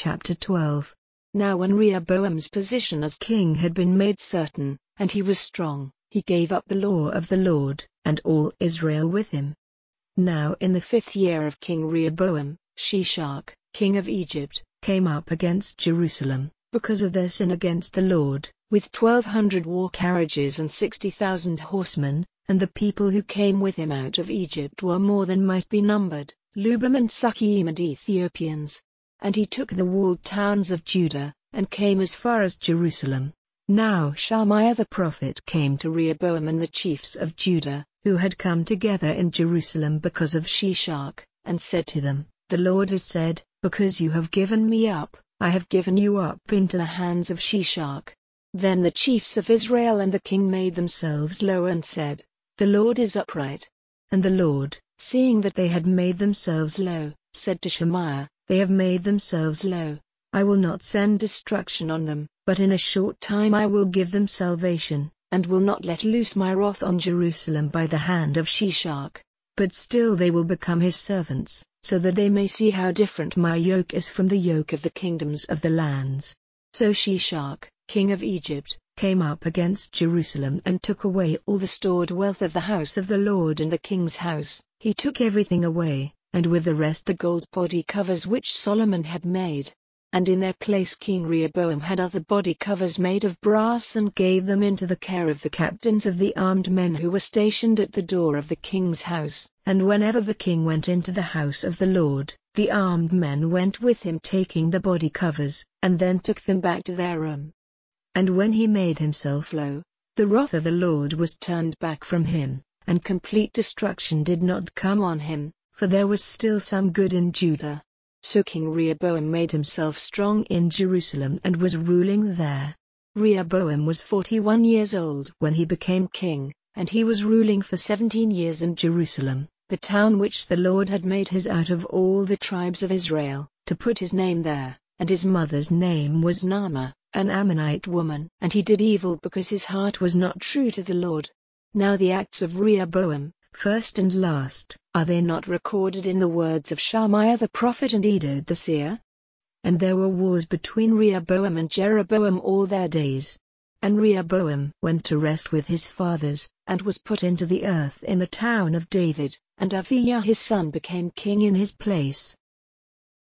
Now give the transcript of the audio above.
Chapter 12. Now when Rehoboam's position as king had been made certain, and he was strong, he gave up the law of the Lord, and all Israel with him. Now in the 5th year of King Rehoboam, Shishak, king of Egypt, came up against Jerusalem, because of their sin against the Lord, with 1,200 war carriages and 60,000 horsemen, and the people who came with him out of Egypt were more than might be numbered, Lubim and Sukkiim and Ethiopians. And he took the walled towns of Judah, and came as far as Jerusalem. Now Shalmaiah the prophet came to Rehoboam and the chiefs of Judah, who had come together in Jerusalem because of Shishak, and said to them, The Lord has said, Because you have given me up, I have given you up into the hands of Shishak. Then the chiefs of Israel and the king made themselves low and said, The Lord is upright. And the Lord, seeing that they had made themselves low, said to Shemaiah, They have made themselves low. I will not send destruction on them, but in a short time I will give them salvation, and will not let loose my wrath on Jerusalem by the hand of Shishak. But still they will become his servants, so that they may see how different my yoke is from the yoke of the kingdoms of the lands. So Shishak, king of Egypt, came up against Jerusalem and took away all the stored wealth of the house of the Lord and the king's house. He took everything away, and with the rest the gold body covers which Solomon had made. And in their place King Rehoboam had other body covers made of brass and gave them into the care of the captains of the armed men who were stationed at the door of the king's house. And whenever the king went into the house of the Lord, the armed men went with him taking the body covers, and then took them back to their room. And when he made himself low, the wrath of the Lord was turned back from him, and complete destruction did not come on him, for there was still some good in Judah. So King Rehoboam made himself strong in Jerusalem and was ruling there. Rehoboam was 41 years old when he became king, and he was ruling for 17 years in Jerusalem, the town which the Lord had made his out of all the tribes of Israel, to put his name there, and his mother's name was Naamah, an Ammonite woman. And he did evil because his heart was not true to the Lord. Now the acts of Rehoboam, first and last, are they not recorded in the words of Shalmaiah the prophet and Iddo the seer? And there were wars between Rehoboam and Jeroboam all their days. And Rehoboam went to rest with his fathers, and was put into the earth in the town of David, and Aviah his son became king in his place.